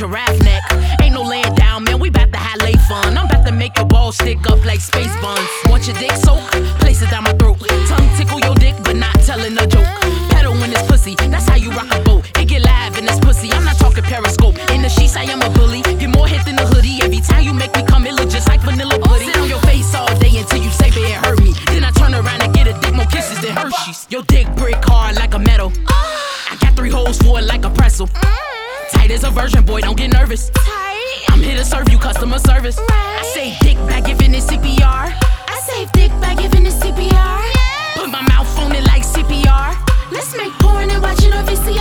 giraffe neck. Ain't no laying down, man, we bout to have lay fun. I'm about to make your balls stick up like space buns. Want your dick soak? Place it down my throat. Tongue tickle your dick, but not telling a joke. Pedal in this pussy, that's how you rock a boat. It get live in this pussy, I'm not talking Periscope. In the sheets, I am a bully. Get more hit than the hoodie. Every time you make me come, it look just like vanilla pudding. Sit on your face all day until you say it hurt me. Then I turn around and get a dick more kisses than Hershey's. Your dick brick hard like a metal. I got 3 holes for it like a pretzel. Tight as a virgin, boy, don't get nervous. I'm here to serve you customer service. I say dick by giving it CPR. I say dick by giving it CPR. Put my mouth on it like CPR. Let's make porn and watch it on VCR.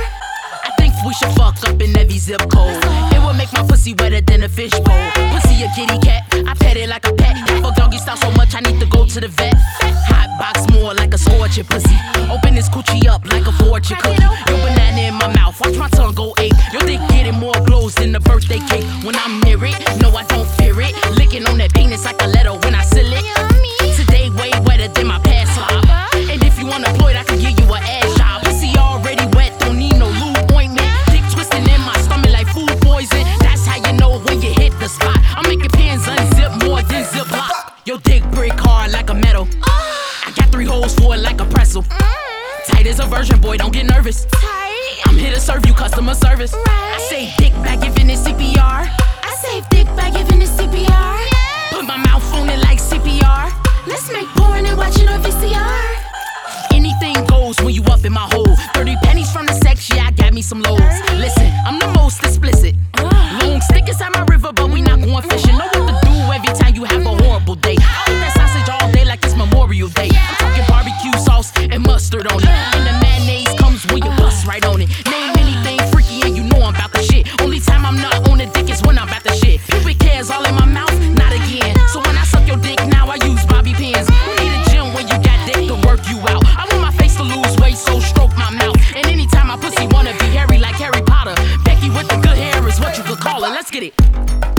I think we should fuck up in every zip code. It would make my pussy wetter than a fishbowl. Pussy a kitty cat, I pet it like a pet. Fuck doggy style so much I need to go to the vet. Hot box more like a scorcher pussy. Open this coochie up like a fortune cookie. Your banana in my mouth, watch my tongue go ache. Your dick getting more glows than the birthday cake. When I'm near it, no I don't fear it. Licking on that penis like a letter when I seal it. Today way wetter than my past slob. And if you unemployed, I can give you an ass job. Pussy already wet, don't need no lube ointment. Dick twisting in my stomach like food poison. That's how you know when you hit the spot. I'm making pins unzip more than Ziploc. Your dick brick hard like a metal. I got 3 holes for it like a pretzel. Tight as a virgin, boy, don't get nervous. I'm here to serve you customer service. I say dick by giving it CPR. I say dick by giving it CPR. Put my mouth on it like CPR. Let's make porn and watch it on VCR. Anything goes when you up in my hole. 30 pennies from the sex, yeah, I got me some loads. Listen, I'm the most explicit. Long stick inside my river, but we not going fishing. Know what to do every time you have a horrible day. I eat that sausage all day like it's Memorial Day. I'm talking barbecue sauce and mustard on it. And the mayonnaise comes when you bust right on it. Name anything freaky and you know I'm about the shit. Only time I'm not on the dick is when I'm about the shit. Pubic hairs all in my mouth, not again. So when I suck your dick now, I use bobby pins. You need a gym when you got dick to work you out. I want my face to lose weight, so stroke my mouth. And anytime my pussy wanna be hairy like Harry Potter, Becky with the good hair is what you could call her. Let's get it.